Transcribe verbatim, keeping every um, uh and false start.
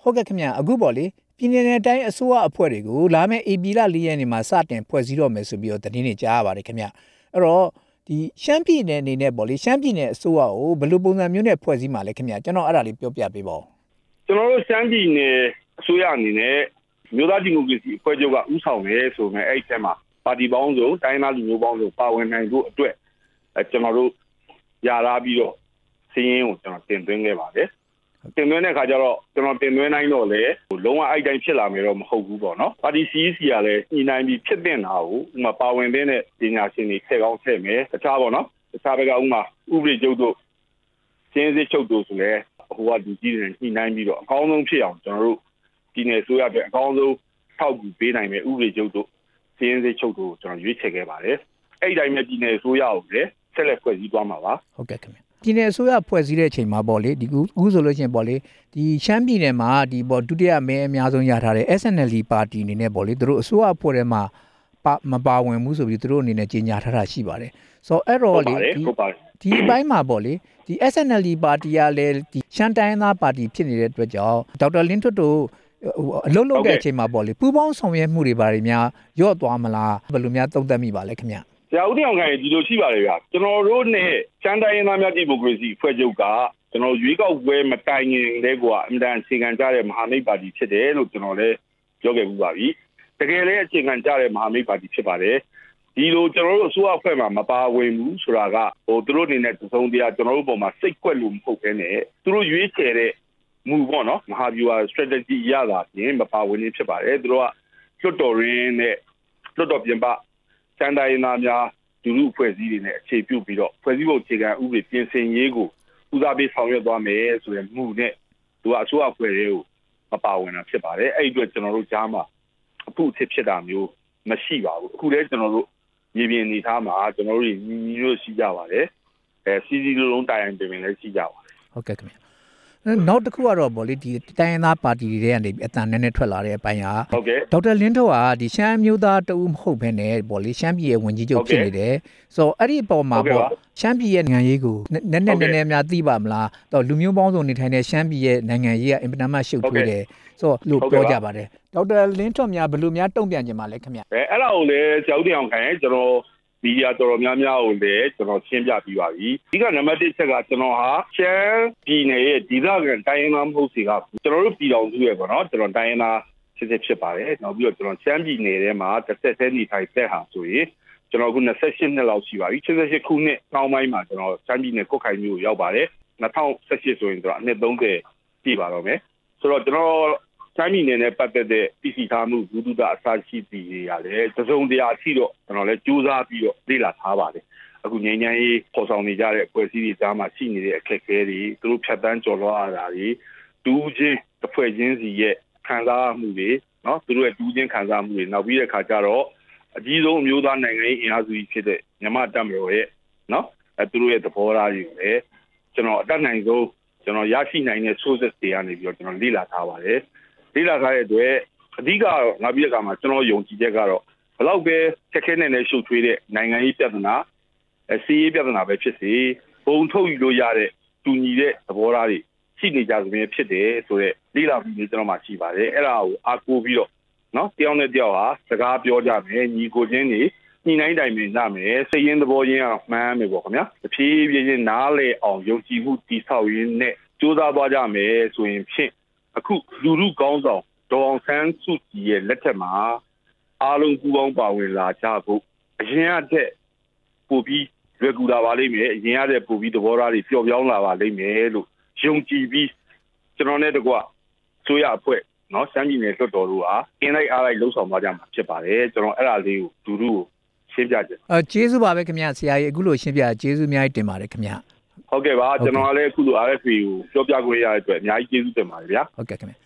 ဟုတ်ကဲ့ခင်ဗျအခုပေါ့လေပြည်내နဲ့တိုင်းအစိုးရအဖွဲ့တွေကိုလာမယ့်ဧပြီလ၄ရက်နေ့မှာစတင်ဖွဲ့စည်းတော့မယ်ဆိုပြီးတော့သတင်းတွေကြားရပါတယ်ခင်ဗျအဲ့တော့ဒီရှမ်းပြည်နယ်အနေနဲ့ပေါ့လေရှမ်းပြည်နယ်အစိုးရကိုဘယ်လိုပုံစံမျိုးနဲ့ဖွဲ့စည်းမှာလဲခင်ဗျကျွန်တော်အဲ့ဒါလေးပြောပြပေးပါဦးကျွန်တော်တို့ရှမ်းပြည်နယ်အစိုးရအနေနဲ့မြို့သားဒီမိုကရေစီအဖွဲ့ချုပ်ကဥဆောင်ရဲဆိုမယ်အဲ့ဒီထဲမှာပါတီပေါင်းစုံတိုင်းသားလူမျိုးပေါင်းစုံပါဝင်နိုင်ဖို့အတွက်အဲကျွန်တော်တို့ရလာပြီးတော့စီးရင်ကိုကျွန်တော်တင်သွင်းခဲ့ပါတယ်တင်သွင်းတဲ့အခါကျတော့ကျွန်တော်တင်သွင်းနိုင်တော့လေလုံးဝအဲ့တိုင်းဖြစ်လာမယ်တော့မဟုတ်ဘူးပေါ့နော်ပါတီ စီ အီ စီ ကလည်းညှိနှိုင်းပြီးဖြစ်တဲ့နာကိုဥမာပါဝင်တဲ့ပညာရှင်တွေထည့်ကောင်းထည့်မယ်တခြားပေါ့နော်တခြားဘက်ကဥမာဥပဒေချုပ်တို့စင်းစစ်ချုပ်တို့ဆိုလဲဟိုကလူကြီးတွေညှိနှိုင်းပြီးတော့အကောင်းဆုံးဖြစ်အောင်ကျွန်တော်တို့ပြည်နယ်ဆိုရတဲ့အကောင်းဆုံးထောက်ကူပေးနိုင်မယ်ဥပဒေချုပ်တို့စင်းစစ်ချုပ်တို့ကျွန်တော်ရွေးချယ်ခဲ့ပါတယ်အဲ့ဒီတိုင်းပဲပြည်နယ်ဆိုရအောင်လေဆက်လက်ဖွဲ့စည်းသွားမှာပါဟုတ်ကဲ့ခင်ဗျပြည်နယ်အစိုးရဖွဲ့စည်းတဲ့အချိန်မှာပေါ့လေဒီအခုဆိုလို့ရှိရင်ပေါ့လေဒီရှမ်းပြည်နယ်မှာဒီပေါ့ဒုတိယမဲအများဆုံးရထားတဲ့ เอส เอ็น แอล ดี ပါတီအနေနဲ့ပေါ့လေသူတို့အစိုးရအဖွဲ့ထဲမှာမပါဝင်ဘူးဆိုပြီးသူတို့အနေနဲ့ကြေညာထားတာရှိပါတယ်ဆိုတော့အဲ့တော့လေဒီအပိုင်းမှာပေါ့လေဒီ เอส เอ็น แอล ดี ပါတီကလည်းဒီရှမ်းတိုင်းသားပါတီဖြစ်နေတဲ့အတွက်ကြောင့်ဒေါက်တာလင်းထွတ်တို့အလုပ်လုပ်တဲ့အချိန်မှာပေါ့လေပူးပေါင်းဆောင်ရွက်မှုတွေပါတယ်များရော့သွားမလားဘယ်လိုများသုံးသပ်မိပါလဲခင်ဗျဆရာဦးတင်အောင်ခိုင်ဒီလိုရှိပါတယ်ဗျာကျွန်တော်တို့နဲ့ချမ်းတိုင်းရင်းသားများဒီမိုကရေစီအဖွဲ့ချုပ်ကကျွန်တော်ရွေးကောက်ပွဲမတိုင်ခင်တည်းကအင်တန်အခြေခံကြတဲ့မဟာမိတ်ပါတီဖြစ်တယ်လို့ကျွန်တော်လည်းပြောခဲ့မှုပါပြီတကယ်လည်းအခြေခံကြတဲ့မဟာမိတ်ပါတီဖြစ်ပါတယ်ဒီလိုကျွန်တော်တို့အစိုးရအဖွဲ့မှာမပါဝင်ဘူးဆိုတာကဟိုသူတို့အနေနဲ့သုံးတရားကျွန်တော်တို့ပုံမှာစိတ်ကွက်လို့မဟုတ်ဘဲနဲ့သူတို့ရွေးချယ်တဲ့မူပေါ့နော်မဟာဗျူဟာ strategy ရတာပြင်မပါဝင်နေဖြစ်ပါတယ်သူတို့ကလွတ်တော်ရင်းနဲ့လွတ်တော်ပြင်ပစံတိုင်းသားများဒုလူဖွဲ့စည်းတွေနဲ့အခြေပြုပြီးတော့ဖွဲ့စည်းပုံအခြေခံဥပဒေပြင်ဆင်ရေးကိုဦးစားပေးဆောင်ရွက်သွားမယ်ဆိုတဲ့မှုနဲ့သူကအစိုးရဖွဲ့တွေကိုမပါဝင်တာဖြစ်ပါတယ်အဲ့ဒီအတွက်ကျွန်တော်တို့ကြားမှာအဖို့အဖြစ်ဖြစ်တာမျိုးမရှိပါဘူးအခုလည်းကျွန်တော်တို့မြေပြင်အနေထားမှာကျွန်တော်တို့ညီညီတို့ရှိကြပါတယ်အဲစီစီလုံးလုံးတိုင်တိုင်ပြင်လည်းရှိကြပါတယ်ဟုတ်ကဲ့ခင်ဗျနောက်တစ်ခုကတော့ဗောလေဒီတိုင်းရင်းသားပါတီတွေကနေအတန်နဲ့နဲ့ထွက်လာတဲ့အပိုင်းဟာဒေါက်တာလင်းထုတ်ကဒီရှမ်းမျိုးသားတဦးမဟုတ်ဘဲနဲ့ဗောလေရှမ်းပြည်ရဲ့ဝန်ကြီးချုပ်ဖြစ်နေတယ်ဆိုတော့အဲ့ဒီအပေါ်မှာဗောရှမ်းပြည်ရဲ့နိုင်ငံရေးကိုနက်နက်နည်းနည်းများသိပါမလားတော့လူမျိုးပေါင်းစုံနေထိုင်တဲ့ရှမ်းပြည်ရဲ့နိုင်ငံရေးကအင်ပနာမရှုပ်ထွေးတယ်ဆိုတော့လို့ပြောကြပါတယ်ဒေါက်တာလင်းထုတ်များဘယ်လိုများတုံ့ပြန်ကြမှာလဲခင်ဗျအဲအဲ့ဒါကိုလည်းကြောက်တရားခိုင်ကျွန်တော်မီဒီယာတော်တော်များများကိုလည်းကျွန်တော်ရှင်းပြပြီးပါပြီ။ဒီကနံပါတ်တစ်ချက်ကကျွန်တော်ဟာရှမ်းပြည်နယ်ရဲ့ဒေသခံတိုင်းရင်းသားမဟုတ်စီကကျွန်တော်တို့ပြည်တော်စုရဲ့ပေါ့နော်ကျွန်တော်တိုင်းရင်းသားဖြစ်ဖြစ်ဖြစ်ပါတယ်။နောက်ပြီးတော့ကျွန်တော်ရှမ်းပြည်နယ်ထဲမှာတစ်ဆက်သေးနေထိုင်တဲ့ဟာဆိုရင်ကျွန်တော်အခု၂၈နှစ်လောက်ရှိပါပြီ။၈၈ခုနှစ်နောက်ပိုင်းမှာကျွန်တော်ရှမ်းပြည်နယ်ကုတ်ခိုင်မြို့ရောက်ပါတယ်။၂၀၁၈ဆိုရင်ကျွန်တော်အနှစ်၃၀ပြည့်ပါတော့မယ်။ဆိုတော့ကျွန်တော်ရှမ်းပြည်နယ်နဲ့ပတ်သက်တဲ့ပြည်စီထားမှုဘုဒ္ဓအစရှိပြည်တွေရတယ်တစုံတရာရှိတော့ကျွန်တော်လည်းကြိုးစားပြီးတော့လေ့လာထားပါတယ်အခုငြိမ်းချမ်းရေးပေါ်ဆောင်နေကြတဲ့အဖွဲ့အစည်းတွေကြားမှာရှိနေတဲ့အခက်အခဲတွေသူတို့ဖြတ်တန်းကျော်လွှားရတာတွေတူးချင်းတစ်ဖွဲ့ချင်းစီရဲ့ခံစားမှုတွေเนาะသူတို့ရဲ့တူးချင်းခံစားမှုတွေနောက်ပြီးတဲ့အခါကျတော့အကြီးဆုံးအမျိုးသားနိုင်ငံရေးအင်အားစုကြီးဖြစ်တဲ့မြန်မာတပ်မတော်ရဲ့เนาะအဲသူတို့ရဲ့သဘောထားတွေလည်းကျွန်တော်အတတ်နိုင်ဆုံးကျွန်တော်ရရှိနိုင်တဲ့ sources တွေကနေပြီးတော့ကျွန်တော်လေ့လာထားပါတယ်လေ့လာထားတဲ့အတွက်အဓိကတော့ငါပြည့်ကမှာကျွန်တော်ယုံကြည်ချက်ကတော့ဘလောက်ပဲခက်ခဲနေနဲ့ရှုပ်ထွေးတဲ့နိုင်ငံရေးပြဿနာအစည်းအဝေးပြဿနာပဲဖြစ်စေပုံထုတ်ယူလို့ရတဲ့တူညီတဲ့သဘောထားတွေရှိနေကြသဖြင့်ဖြစ်တယ်ဆိုတော့လေ့လာပြီးကျွန်တော်မှရှိပါတယ်အဲ့ဒါကိုအားကိုးပြီးတော့เนาะတယောက်နဲ့တယောက်ဟာစကားပြောကြမယ်ညီကိုချင်းတွေညှိနှိုင်းတိုင်ပင်ကြမယ်စိတ်ရင်းသဘောရင်းအောင်မှန်းမယ်ပေါ့ခင်ဗျာတဖြည်းဖြည်းချင်းနားလေအောင်ယုံကြည်မှုတည်ဆောက်ရင်းနဲ့ကြိုးစားသွားကြမယ်ဆိုရင်ဖြင့်အခုလူလူကောင်းဆောင်ဒေါ်အောင်ဆန်းစုကြည်ရဲ့လက်ထက်မှာအားလုံးပူးပေါင်းပါဝင်လာကြဖို့အရင်ကတည်းကပို့ပြီးလွယ်ကူလာပါလိမ့်မယ်အရင်ကတည်းကပို့ပြီးသဘောထားတွေပျော့ပြောင်းလာပါလိမ့်မယ်လို့ယုံကြည်ပြီးကျွန်တော်နဲ့တကွဆိုရအဖွဲ့เนาะစမ်းပြည်နယ်လွှတ်တော်တို့ဟာအင်းလိုက်အားလိုက်လှုပ်ဆောင်သွားကြမှာဖြစ်ပါတယ်ကျွန်တော်အဲ့ဒါလေးကိုဒူဒူကိုရှင်းပြချင်အဲကျေးဇူးပါပဲခင်ဗျဆရာကြီးအခုလိုရှင်းပြကျေးဇူးအများကြီးတင်ပါတယ်ခင်ဗျဟုတ်ကဲ့ပါကျွန်တော်လည်းအခုလို R F A ကိုပြောပြခွင့်ရတဲ့အတွက်အများကြီးကျေးဇူးတင်ပါတယ်ဗျာဟုတ်ကဲ့ခင်ဗျ